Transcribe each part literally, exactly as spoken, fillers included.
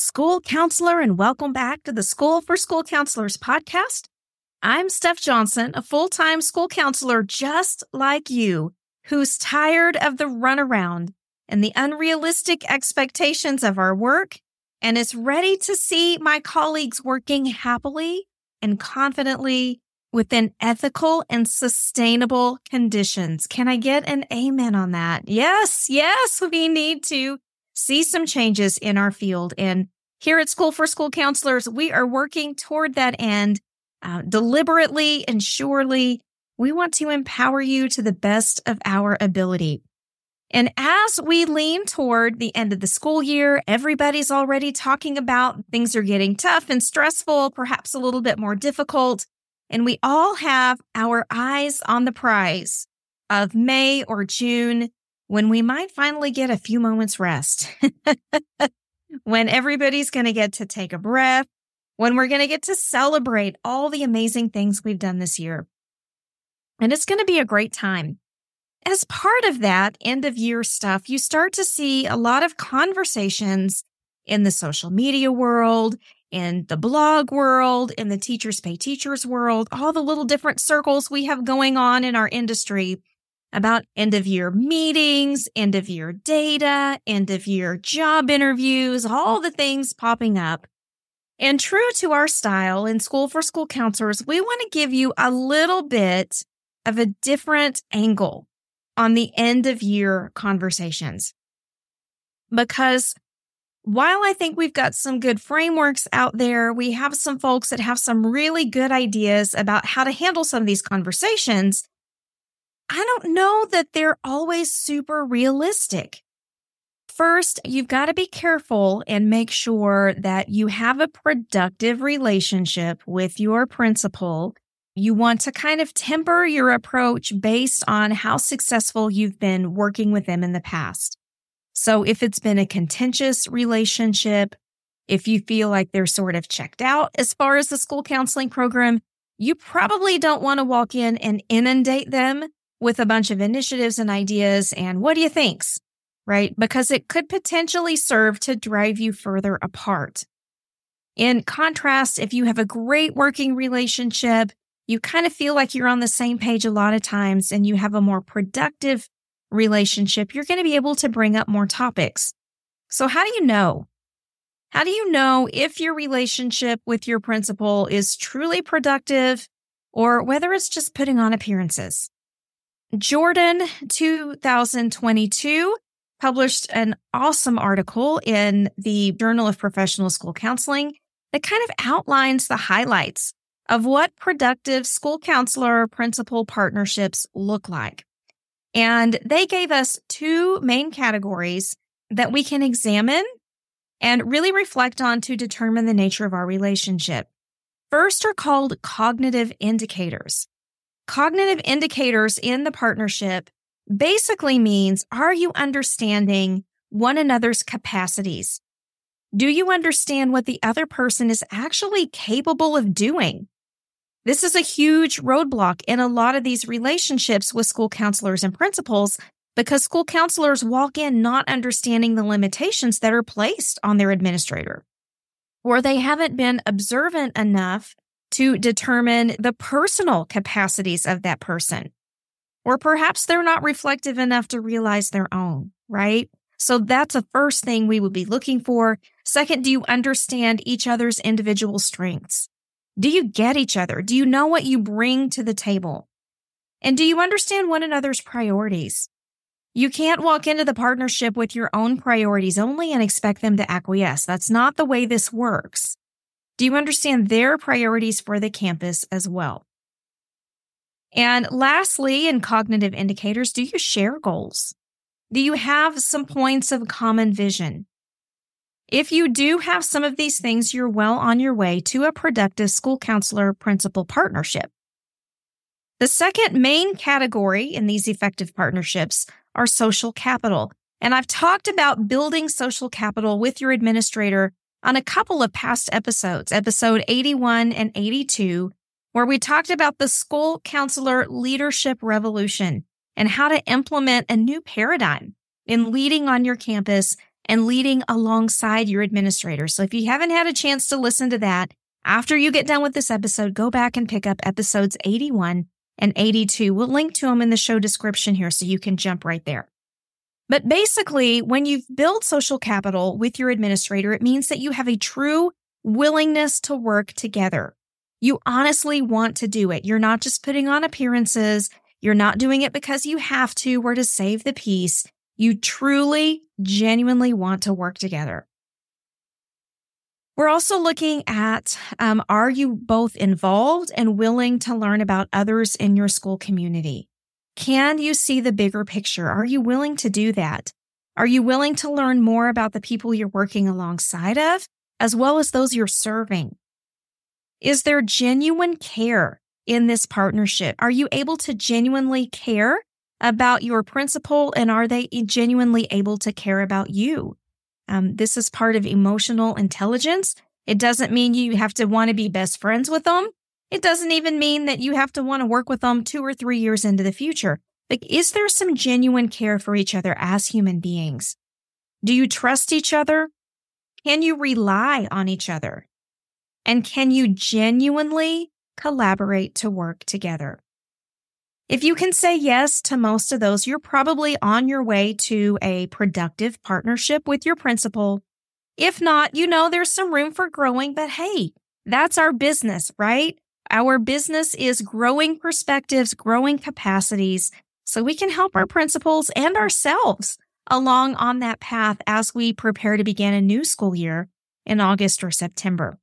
school counselor, and welcome back to the School for School Counselors podcast. I'm Steph Johnson, a full-time school counselor just like you, who's tired of the runaround and the unrealistic expectations of our work and is ready to see my colleagues working happily and confidently within ethical and sustainable conditions. Can I get an amen on that? Yes, yes, we need to see some changes in our field. And here at School for School Counselors, we are working toward that end uh, deliberately and surely. We want to empower you to the best of our ability. And as we lean toward the end of the school year, everybody's already talking about things are getting tough and stressful, perhaps a little bit more difficult. And we all have our eyes on the prize of May or June, when we might finally get a few moments rest, when everybody's going to get to take a breath, when we're going to get to celebrate all the amazing things we've done this year. And it's going to be a great time. As part of that end of year stuff, you start to see a lot of conversations in the social media world, in the blog world, in the Teachers Pay Teachers world, all the little different circles we have going on in our industry about end-of-year meetings, end-of-year data, end-of-year job interviews, all the things popping up. And true to our style in School for School Counselors, we want to give you a little bit of a different angle on the end-of-year conversations. Because while I think we've got some good frameworks out there, we have some folks that have some really good ideas about how to handle some of these conversations. I don't know that they're always super realistic. First, you've got to be careful and make sure that you have a productive relationship with your principal. You want to kind of temper your approach based on how successful you've been working with them in the past. So if it's been a contentious relationship, if you feel like they're sort of checked out as far as the school counseling program, you probably don't want to walk in and inundate them with a bunch of initiatives and ideas and what do you think's, right? Because it could potentially serve to drive you further apart. In contrast, if you have a great working relationship, you kind of feel like you're on the same page a lot of times and you have a more productive relationship, you're going to be able to bring up more topics. So how do you know? How do you know if your relationship with your principal is truly productive or whether it's just putting on appearances? Jordan, two thousand twenty-two, published an awesome article in the Journal of Professional School Counseling that kind of outlines the highlights of what productive school counselor principal partnerships look like. And they gave us two main categories that we can examine and really reflect on to determine the nature of our relationship. First are called cognitive indicators. Cognitive indicators in the partnership basically means, are you understanding one another's capacities? Do you understand what the other person is actually capable of doing? This is a huge roadblock in a lot of these relationships with school counselors and principals because school counselors walk in not understanding the limitations that are placed on their administrator, or they haven't been observant enough to determine the personal capacities of that person. Or perhaps they're not reflective enough to realize their own, right? So that's the first thing we would be looking for. Second, do you understand each other's individual strengths? Do you get each other? Do you know what you bring to the table? And do you understand one another's priorities? You can't walk into the partnership with your own priorities only and expect them to acquiesce. That's not the way this works. Do you understand their priorities for the campus as well? And lastly, in cognitive indicators, do you share goals? Do you have some points of common vision? If you do have some of these things, you're well on your way to a productive school counselor principal partnership. The second main category in these effective partnerships are social capital. And I've talked about building social capital with your administrator on a couple of past episodes, episode eighty-one and eighty-two, where we talked about the school counselor leadership revolution and how to implement a new paradigm in leading on your campus and leading alongside your administrator. So if you haven't had a chance to listen to that, after you get done with this episode, go back and pick up episodes eighty-one and eighty-two. We'll link to them in the show description here so you can jump right there. But basically, when you've built social capital with your administrator, it means that you have a true willingness to work together. You honestly want to do it. You're not just putting on appearances. You're not doing it because you have to or to save the peace. You truly, genuinely want to work together. We're also looking at, um, are you both involved and willing to learn about others in your school community? Can you see the bigger picture? Are you willing to do that? Are you willing to learn more about the people you're working alongside of, as well as those you're serving? Is there genuine care in this partnership? Are you able to genuinely care about your principal, and are they genuinely able to care about you? Um, this is part of emotional intelligence. It doesn't mean you have to want to be best friends with them. It doesn't even mean that you have to want to work with them two or three years into the future. Like, is there some genuine care for each other as human beings? Do you trust each other? Can you rely on each other? And can you genuinely collaborate to work together? If you can say yes to most of those, you're probably on your way to a productive partnership with your principal. If not, you know there's some room for growing, but hey, that's our business, right? Our business is growing perspectives, growing capacities, so we can help our principals and ourselves along on that path as we prepare to begin a new school year in August or September.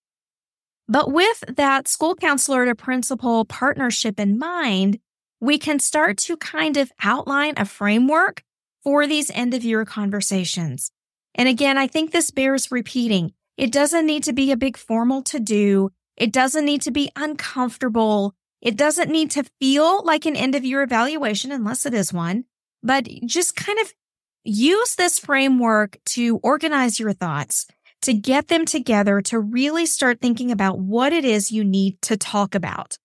But with that school counselor to principal partnership in mind, we can start to kind of outline a framework for these end-of-year conversations. And again, I think this bears repeating. It doesn't need to be a big formal to-do. It doesn't need to be uncomfortable. It doesn't need to feel like an end-of-year evaluation, unless it is one. But just kind of use this framework to organize your thoughts, to get them together, to really start thinking about what it is you need to talk about.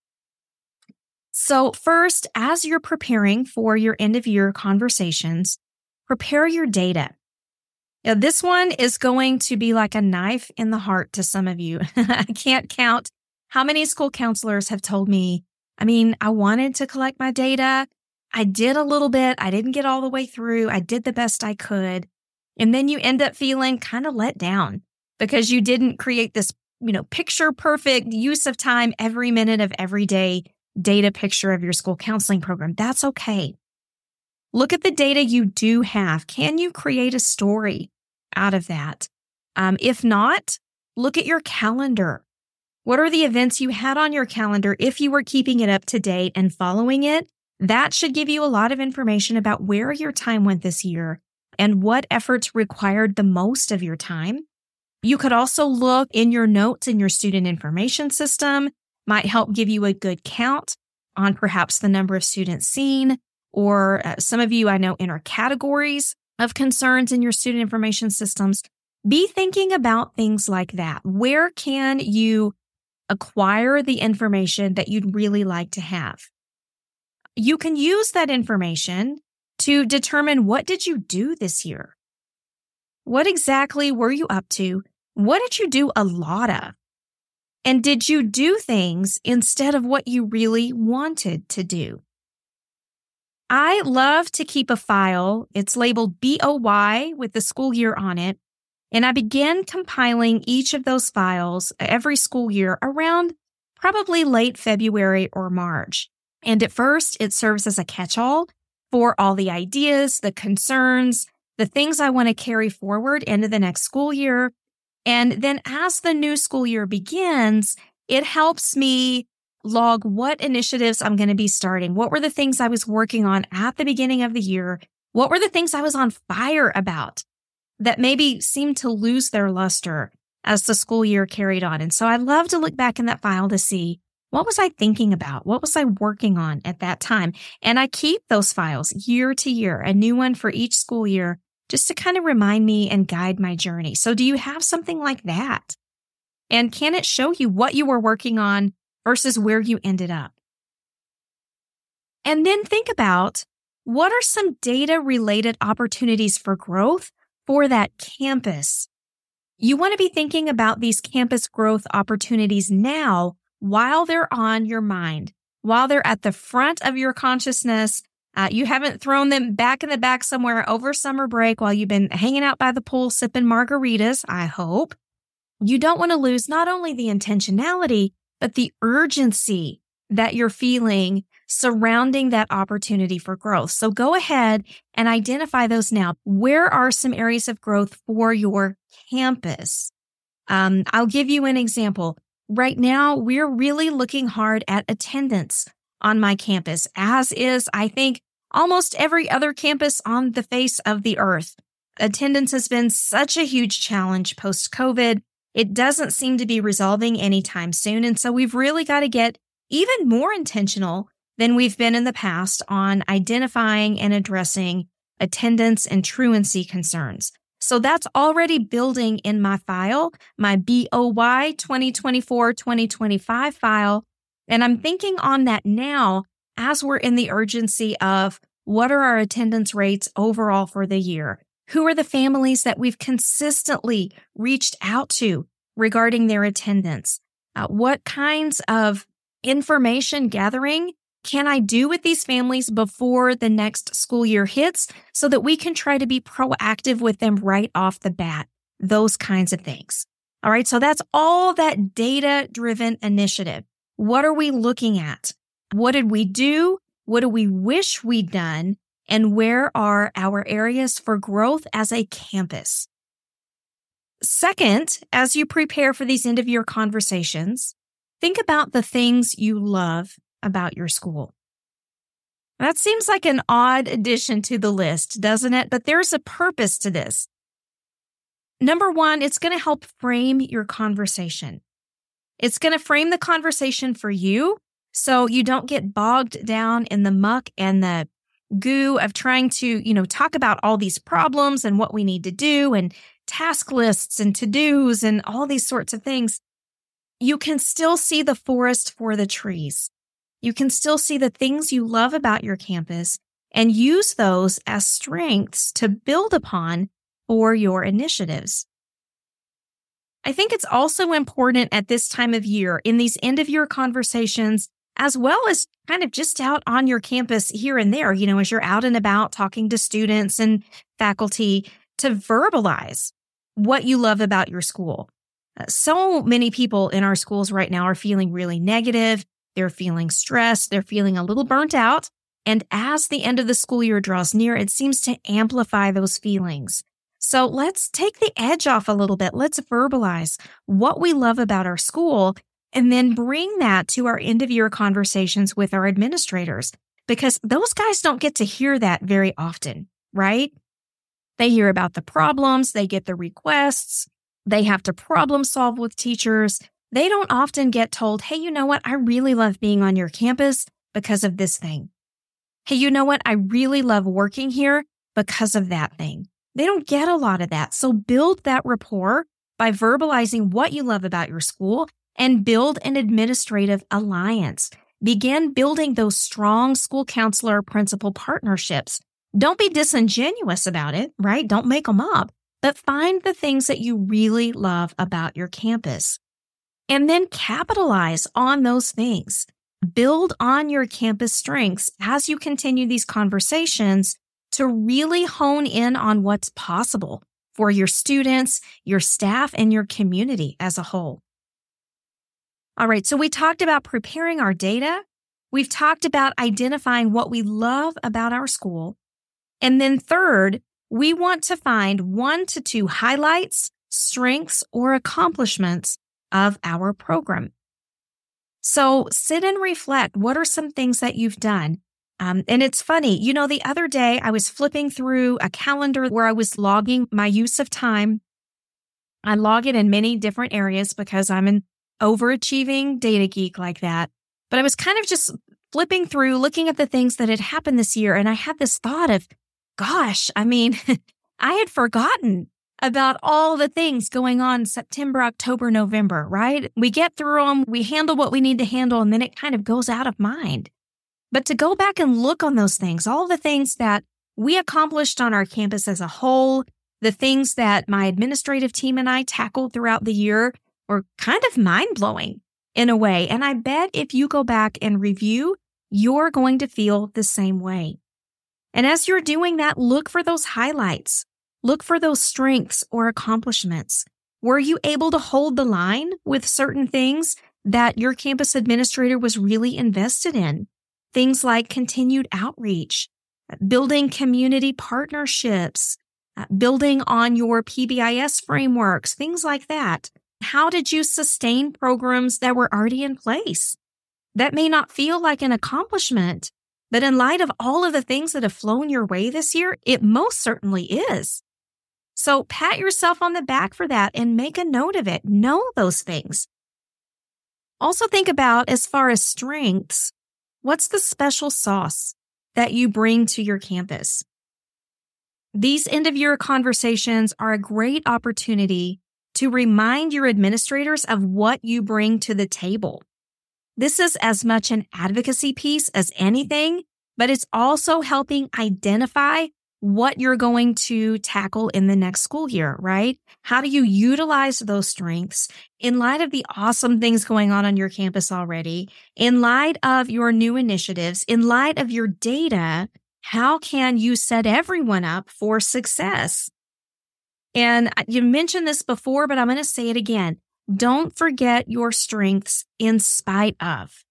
So first, as you're preparing for your end-of-year conversations, prepare your data. Now, this one is going to be like a knife in the heart to some of you. I can't count how many school counselors have told me, I mean, I wanted to collect my data. I did a little bit. I didn't get all the way through. I did the best I could. And then you end up feeling kind of let down because you didn't create this, you know, picture perfect use of time every minute of every day data picture of your school counseling program. That's okay. Look at the data you do have. Can you create a story out of that? Um, if not, look at your calendar. What are the events you had on your calendar if you were keeping it up to date and following it? That should give you a lot of information about where your time went this year and what efforts required the most of your time. You could also look in your notes in your student information system. Might help give you a good count on perhaps the number of students seen, or uh, some of you I know enter categories of concerns in your student information systems. Be thinking about things like that. Where can you acquire the information that you'd really like to have? You can use that information to determine, what did you do this year? What exactly were you up to? What did you do a lot of? And did you do things instead of what you really wanted to do? I love to keep a file. It's labeled B O Y with the school year on it. And I began compiling each of those files every school year around probably late February or March. And at first, it serves as a catch-all for all the ideas, the concerns, the things I want to carry forward into the next school year. And then as the new school year begins, it helps me log what initiatives I'm going to be starting. What were the things I was working on at the beginning of the year? What were the things I was on fire about that maybe seemed to lose their luster as the school year carried on? And so I love to look back in that file to see, what was I thinking about? What was I working on at that time? And I keep those files year to year, a new one for each school year, just to kind of remind me and guide my journey. So do you have something like that? And can it show you what you were working on versus where you ended up? And then think about, what are some data-related opportunities for growth for that campus. You want to be thinking about these campus growth opportunities now while they're on your mind, while they're at the front of your consciousness. Uh, you haven't thrown them back in the back somewhere over summer break while you've been hanging out by the pool sipping margaritas, I hope. You don't want to lose not only the intentionality, but the urgency that you're feeling surrounding that opportunity for growth. So go ahead and identify those now. Where are some areas of growth for your campus? Um, I'll give you an example. Right now, we're really looking hard at attendance on my campus, as is, I think, almost every other campus on the face of the earth. Attendance has been such a huge challenge post-COVID. It doesn't seem to be resolving anytime soon. And so we've really got to get even more intentional than we've been in the past on identifying and addressing attendance and truancy concerns. So that's already building in my file, my B O Y twenty twenty-four twenty twenty-five file. And I'm thinking on that now as we're in the urgency of what are our attendance rates overall for the year? Who are the families that we've consistently reached out to regarding their attendance? Uh, what kinds of information gathering can I do with these families before the next school year hits so that we can try to be proactive with them right off the bat? Those kinds of things. All right, so that's all that data-driven initiative. What are we looking at? What did we do? What do we wish we'd done? And where are our areas for growth as a campus? Second, as you prepare for these end-of-year conversations, think about the things you love about your school. That seems like an odd addition to the list, doesn't it? But there's a purpose to this. Number one, it's going to help frame your conversation. It's going to frame the conversation for you so you don't get bogged down in the muck and the goo of trying to, you know, talk about all these problems and what we need to do and task lists and to-dos and all these sorts of things. You can still see the forest for the trees. You can still see the things you love about your campus and use those as strengths to build upon for your initiatives. I think it's also important at this time of year in these end-of-year conversations, as well as kind of just out on your campus here and there, you know, as you're out and about talking to students and faculty, to verbalize what you love about your school. Uh, so many people in our schools right now are feeling really negative. They're feeling stressed. They're feeling a little burnt out. And as the end of the school year draws near, it seems to amplify those feelings. So let's take the edge off a little bit. Let's verbalize what we love about our school and then bring that to our end-of-year conversations with our administrators, because those guys don't get to hear that very often, right? They hear about the problems, they get the requests, they have to problem solve with teachers. They don't often get told, hey, you know what? I really love being on your campus because of this thing. Hey, you know what? I really love working here because of that thing. They don't get a lot of that. So build that rapport by verbalizing what you love about your school and build an administrative alliance. Begin building those strong school counselor principal partnerships. Don't be disingenuous about it, right? Don't make them up, but find the things that you really love about your campus. And then capitalize on those things. Build on your campus strengths as you continue these conversations to really hone in on what's possible for your students, your staff, and your community as a whole. All right, so we talked about preparing our data. We've talked about identifying what we love about our school. And then third, we want to find one to two highlights, strengths, or accomplishments of our program. So sit and reflect. What are some things that you've done? Um, and it's funny, you know, the other day I was flipping through a calendar where I was logging my use of time. I log it in many different areas because I'm an overachieving data geek like that. But I was kind of just flipping through, looking at the things that had happened this year. And I had this thought of, gosh, I mean, I had forgotten about all the things going on September, October, November, right? We get through them, we handle what we need to handle, and then it kind of goes out of mind. But to go back and look on those things, all the things that we accomplished on our campus as a whole, The things that my administrative team and I tackled throughout the year were kind of mind-blowing in a way. And I bet if you go back and review, you're going to feel the same way. And as you're doing that, look for those highlights. Look for those strengths or accomplishments. Were you able to hold the line with certain things that your campus administrator was really invested in? Things like continued outreach, building community partnerships, building on your P B I S frameworks, things like that. How did you sustain programs that were already in place? That may not feel like an accomplishment, but in light of all of the things that have flown your way this year, it most certainly is. So pat yourself on the back for that and make a note of it. Know those things. Also think about, as far as strengths, what's the special sauce that you bring to your campus? These end-of-year conversations are a great opportunity to remind your administrators of what you bring to the table. This is as much an advocacy piece as anything, but it's also helping identify what you're going to tackle in the next school year, right? How do you utilize those strengths in light of the awesome things going on on your campus already, in light of your new initiatives, in light of your data? How can you set everyone up for success? And you mentioned this before, but I'm going to say it again. Don't forget your strengths in spite of.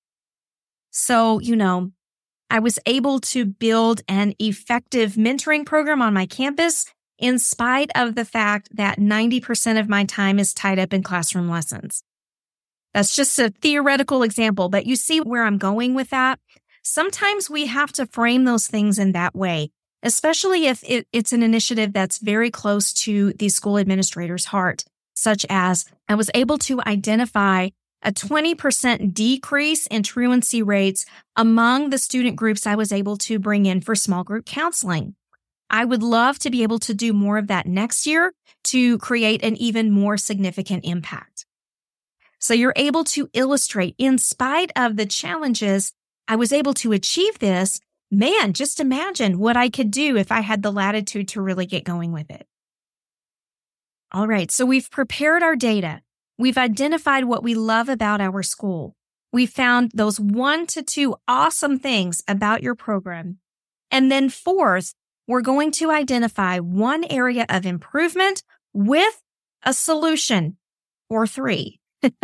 So, you know, I was able to build an effective mentoring program on my campus in spite of the fact that ninety percent of my time is tied up in classroom lessons. That's just a theoretical example, but you see where I'm going with that? Sometimes we have to frame those things in that way, especially if it, it's an initiative that's very close to the school administrator's heart, such as I was able to identify a twenty percent decrease in truancy rates among the student groups I was able to bring in for small group counseling. I would love to be able to do more of that next year to create an even more significant impact. So you're able to illustrate, in spite of the challenges, I was able to achieve this. Man, just imagine what I could do if I had the latitude to really get going with it. All right, so we've prepared our data. We've identified what we love about our school. We found those one to two awesome things about your program. And then fourth, we're going to identify one area of improvement with a solution, or three.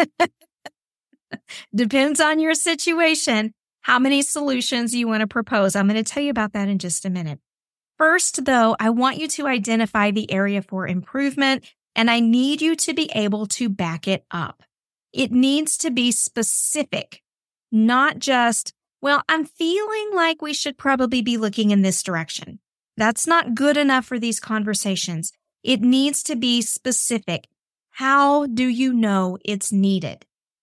Depends on your situation, how many solutions you want to propose. I'm going to tell you about that in just a minute. First, though, I want you to identify the area for improvement, and I need you to be able to back it up. It needs to be specific, not just, well, I'm feeling like we should probably be looking in this direction. That's not good enough for these conversations. It needs to be specific. How do you know it's needed?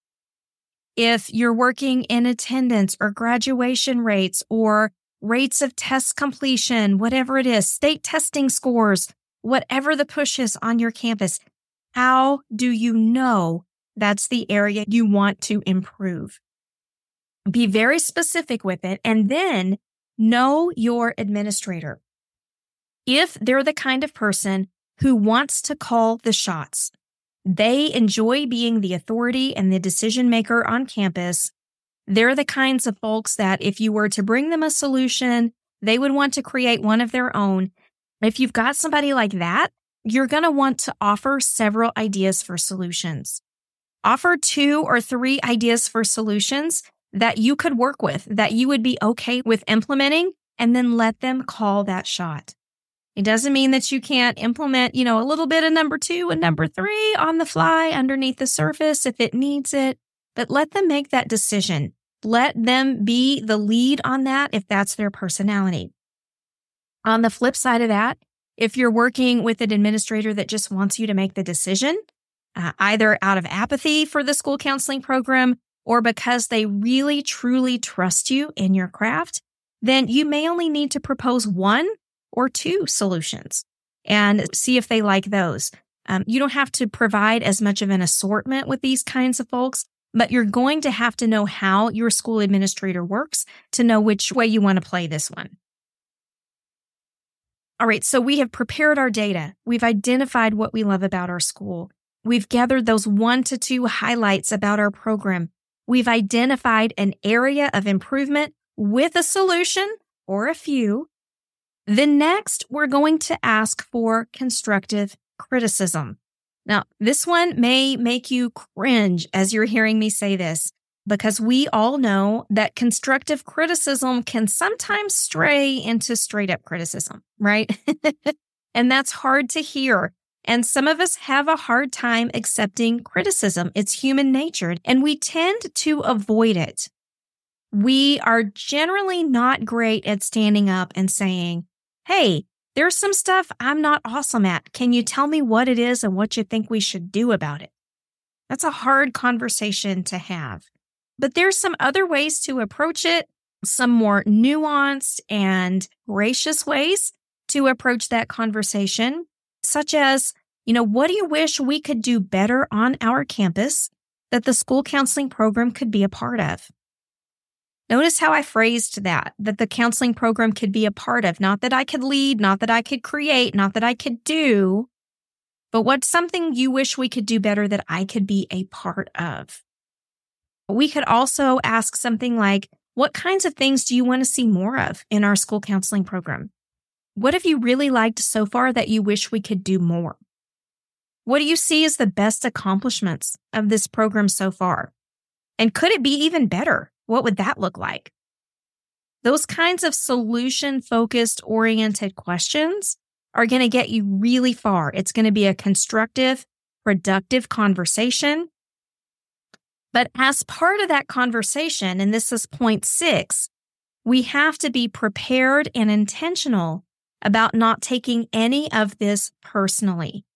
If you're working in attendance or graduation rates or rates of test completion, whatever it is, state testing scores, whatever the push is on your campus, how do you know that's the area you want to improve? Be very specific with it, and then know your administrator. If they're the kind of person who wants to call the shots, they enjoy being the authority and the decision maker on campus, they're the kinds of folks that if you were to bring them a solution, they would want to create one of their own. If you've got somebody like that, you're going to want to offer several ideas for solutions. Offer two or three ideas for solutions that you could work with, that you would be okay with implementing, and then let them call that shot. It doesn't mean that you can't implement, you know, a little bit of number two and number three on the fly underneath the surface if it needs it, but let them make that decision. Let them be the lead on that if that's their personality. On the flip side of that, if you're working with an administrator that just wants you to make the decision, uh, either out of apathy for the school counseling program or because they really, truly trust you in your craft, then you may only need to propose one or two solutions and see if they like those. Um, you don't have to provide as much of an assortment with these kinds of folks, but you're going to have to know how your school administrator works to know which way you want to play this one. All right, so we have prepared our data. We've identified what we love about our school. We've gathered those one to two highlights about our program. We've identified an area of improvement with a solution or a few. Then next, we're going to ask for constructive criticism. Now, this one may make you cringe as you're hearing me say this, because we all know that constructive criticism can sometimes stray into straight up criticism, right? And that's hard to hear. And some of us have a hard time accepting criticism. It's human nature, and we tend to avoid it. We are generally not great at standing up and saying, hey, there's some stuff I'm not awesome at. Can you tell me what it is and what you think we should do about it? That's a hard conversation to have. But there's some other ways to approach it, some more nuanced and gracious ways to approach that conversation, such as, you know, what do you wish we could do better on our campus that the school counseling program could be a part of? Notice how I phrased that, that the counseling program could be a part of, not that I could lead, not that I could create, not that I could do, but what's something you wish we could do better that I could be a part of? We could also ask something like, what kinds of things do you want to see more of in our school counseling program? What have you really liked so far that you wish we could do more? What do you see as the best accomplishments of this program so far? And could it be even better? What would that look like? Those kinds of solution-focused, oriented questions are going to get you really far. It's going to be a constructive, productive conversation. But as part of that conversation, and this is point six, we have to be prepared and intentional about not taking any of this personally.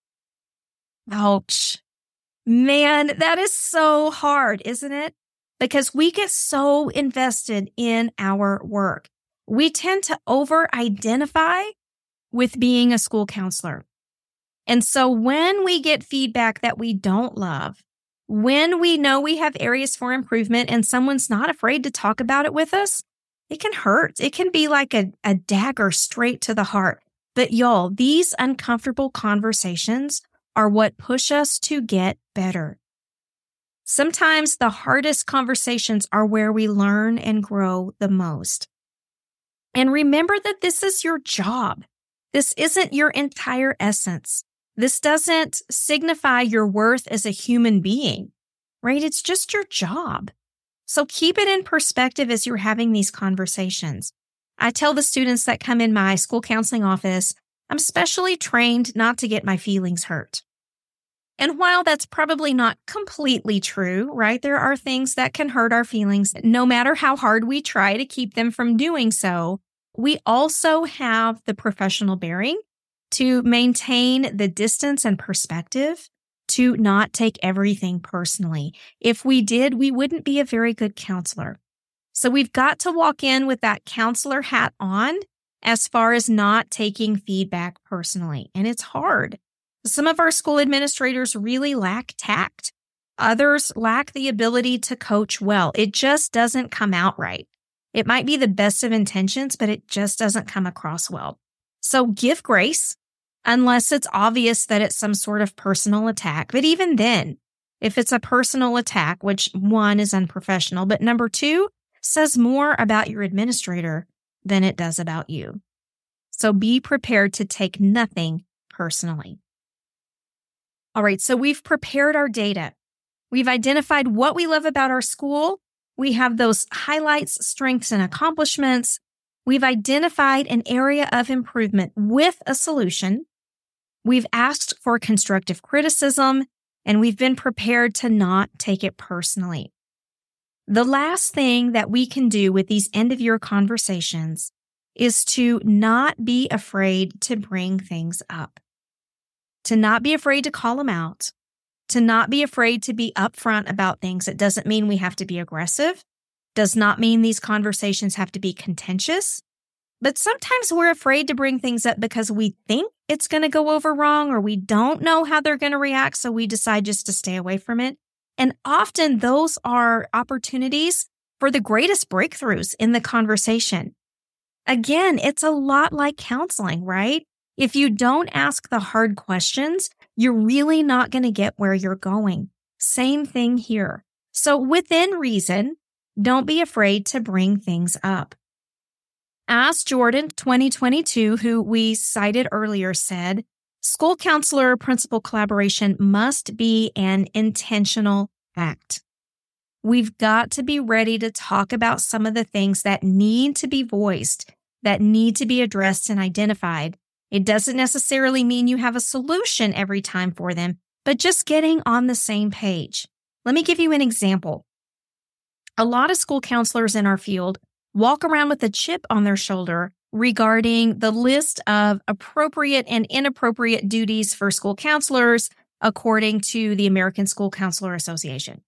Ouch. Man, that is so hard, isn't it? Because we get so invested in our work. We tend to over-identify with being a school counselor. And so when we get feedback that we don't love, when we know we have areas for improvement and someone's not afraid to talk about it with us, it can hurt. It can be like a, a dagger straight to the heart. But y'all, these uncomfortable conversations are what push us to get better. Sometimes the hardest conversations are where we learn and grow the most. And remember that this is your job. This isn't your entire essence. This doesn't signify your worth as a human being, right? It's just your job. So keep it in perspective as you're having these conversations. I tell the students that come in my school counseling office, I'm specially trained not to get my feelings hurt. And while that's probably not completely true, right? There are things that can hurt our feelings no matter how hard we try to keep them from doing so. We also have the professional bearing to maintain the distance and perspective to not take everything personally. If we did, we wouldn't be a very good counselor. So we've got to walk in with that counselor hat on as far as not taking feedback personally. And it's hard. Some of our school administrators really lack tact. Others lack the ability to coach well. It just doesn't come out right. It might be the best of intentions, but it just doesn't come across well. So give grace unless it's obvious that it's some sort of personal attack. But even then, if it's a personal attack, which one is unprofessional, but number two says more about your administrator than it does about you. So be prepared to take nothing personally. All right, so we've prepared our data. We've identified what we love about our school. We have those highlights, strengths, and accomplishments. We've identified an area of improvement with a solution. We've asked for constructive criticism, and we've been prepared to not take it personally. The last thing that we can do with these end-of-year conversations is to not be afraid to bring things up, to not be afraid to call them out, to not be afraid to be upfront about things. It doesn't mean we have to be aggressive, does not mean these conversations have to be contentious, but sometimes we're afraid to bring things up because we think it's going to go over wrong or we don't know how they're going to react, so we decide just to stay away from it. And often those are opportunities for the greatest breakthroughs in the conversation. Again, it's a lot like counseling, right? If you don't ask the hard questions, you're really not going to get where you're going. Same thing here. So within reason, don't be afraid to bring things up. As Jordan twenty twenty-two, who we cited earlier, said, school counselor-principal collaboration must be an intentional act. We've got to be ready to talk about some of the things that need to be voiced, that need to be addressed and identified. It doesn't necessarily mean you have a solution every time for them, but just getting on the same page. Let me give you an example. A lot of school counselors in our field walk around with a chip on their shoulder regarding the list of appropriate and inappropriate duties for school counselors according to the American School Counselor Association.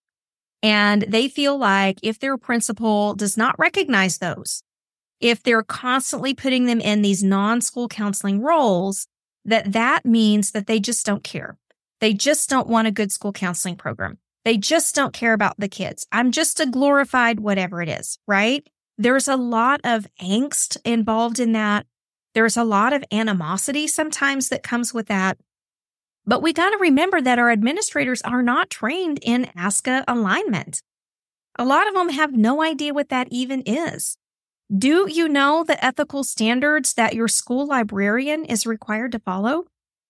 And they feel like if their principal does not recognize those, if they're constantly putting them in these non-school counseling roles, that that means that they just don't care. They just don't want a good school counseling program. They just don't care about the kids. I'm just a glorified whatever it is, right? There's a lot of angst involved in that. There's a lot of animosity sometimes that comes with that. But we got to remember that our administrators are not trained in A S C A alignment. A lot of them have no idea what that even is. Do you know the ethical standards that your school librarian is required to follow?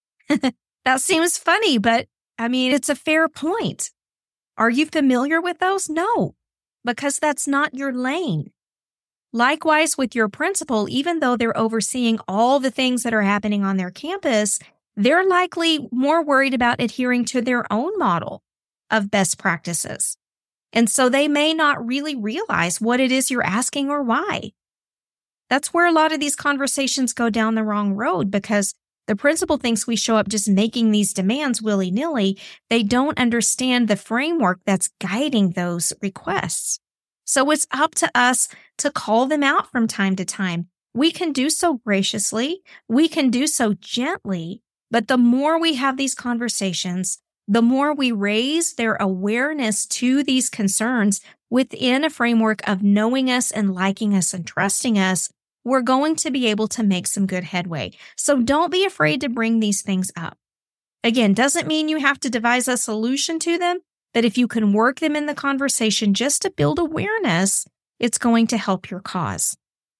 That seems funny, but I mean, it's a fair point. Are you familiar with those? No, because that's not your lane. Likewise with your principal, even though they're overseeing all the things that are happening on their campus, they're likely more worried about adhering to their own model of best practices. And so they may not really realize what it is you're asking or why. That's where a lot of these conversations go down the wrong road because the principal thinks we show up just making these demands willy-nilly. They don't understand the framework that's guiding those requests. So it's up to us to call them out from time to time. We can do so graciously. We can do so gently. But the more we have these conversations, the more we raise their awareness to these concerns within a framework of knowing us and liking us and trusting us, we're going to be able to make some good headway. So don't be afraid to bring these things up. Again, doesn't mean you have to devise a solution to them, but if you can work them in the conversation just to build awareness, it's going to help your cause.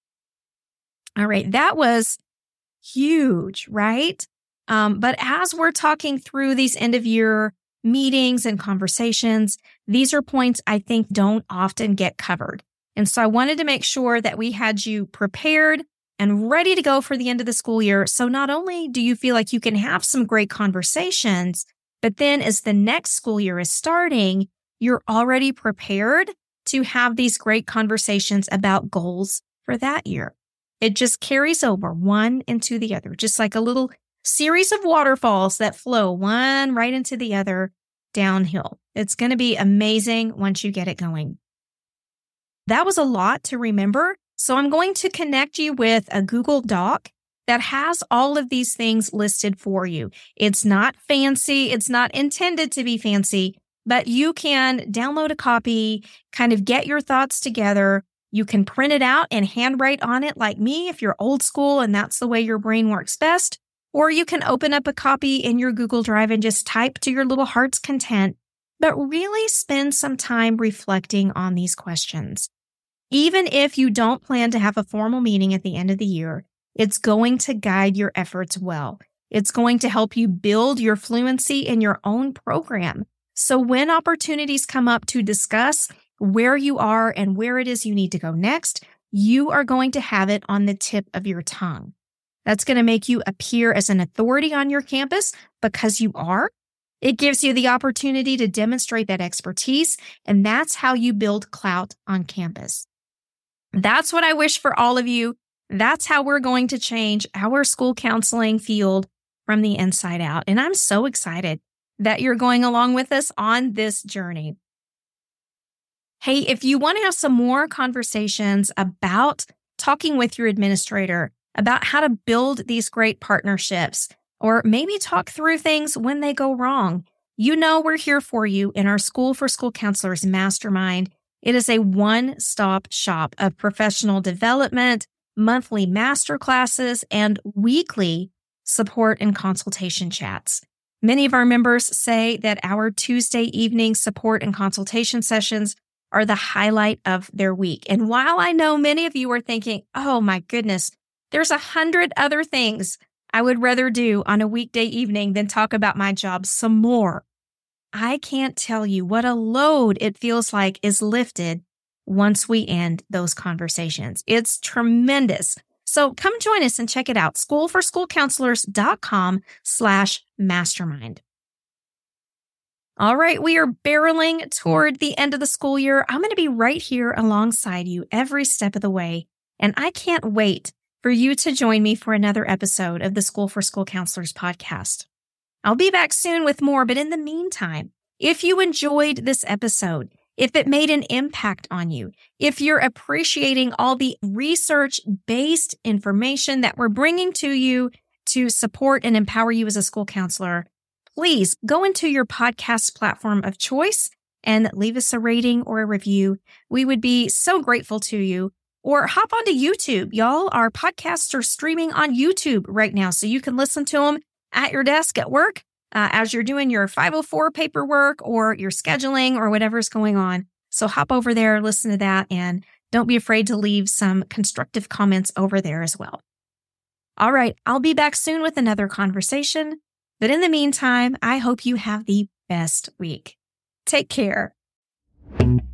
All right, that was huge, right? Um, but as we're talking through these end of year meetings and conversations, these are points I think don't often get covered. And so I wanted to make sure that we had you prepared and ready to go for the end of the school year. So not only do you feel like you can have some great conversations, but then as the next school year is starting, you're already prepared to have these great conversations about goals for that year. It just carries over one into the other, just like a little series of waterfalls that flow one right into the other downhill. It's going to be amazing once you get it going. That was a lot to remember. So I'm going to connect you with a Google Doc that has all of these things listed for you. It's not fancy. It's not intended to be fancy, but you can download a copy, kind of get your thoughts together. You can print it out and handwrite on it like me if you're old school and that's the way your brain works best. Or you can open up a copy in your Google Drive and just type to your little heart's content, but really spend some time reflecting on these questions. Even if you don't plan to have a formal meeting at the end of the year, it's going to guide your efforts well. It's going to help you build your fluency in your own program. So when opportunities come up to discuss where you are and where it is you need to go next, you are going to have it on the tip of your tongue. That's going to make you appear as an authority on your campus because you are. It gives you the opportunity to demonstrate that expertise, and that's how you build clout on campus. That's what I wish for all of you. That's how we're going to change our school counseling field from the inside out. And I'm so excited that you're going along with us on this journey. Hey, if you want to have some more conversations about talking with your administrator, about how to build these great partnerships, or maybe talk through things when they go wrong, you know we're here for you in our School for School Counselors Mastermind. It is a one-stop shop of professional development, monthly masterclasses, and weekly support and consultation chats. Many of our members say that our Tuesday evening support and consultation sessions are the highlight of their week. And while I know many of you are thinking, oh my goodness, there's a hundred other things I would rather do on a weekday evening than talk about my job some more, I can't tell you what a load it feels like is lifted once we end those conversations. It's tremendous. So come join us and check it out. schoolforschoolcounselors.com slash mastermind. All right, we are barreling toward the end of the school year. I'm going to be right here alongside you every step of the way. And I can't wait for you to join me for another episode of the School for School Counselors podcast. I'll be back soon with more, but in the meantime, if you enjoyed this episode, if it made an impact on you, if you're appreciating all the research-based information that we're bringing to you to support and empower you as a school counselor, please go into your podcast platform of choice and leave us a rating or a review. We would be so grateful to you. Or hop onto YouTube. Y'all, our podcasts are streaming on YouTube right now, so you can listen to them at your desk at work uh, as you're doing your five oh four paperwork or your scheduling or whatever's going on. So hop over there, listen to that, and don't be afraid to leave some constructive comments over there as well. All right, I'll be back soon with another conversation. But in the meantime, I hope you have the best week. Take care.